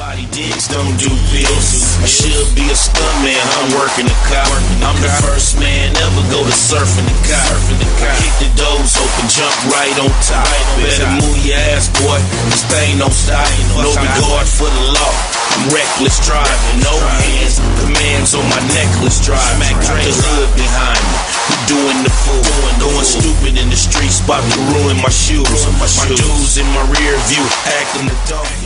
Body digs don't do bills. I should be a stuntman, I'm working the cop. I'm the first man ever go to surfing the cop. Kick the doors open, jump right on top. Better move your ass, boy, this thing don't stop. No regard for the law, I'm reckless driving. No hands, commands on my necklace driving. Got the hood behind me, doing the fool. Going stupid in the streets, about to ruin my shoes. My dudes in my rear view, acting the dog.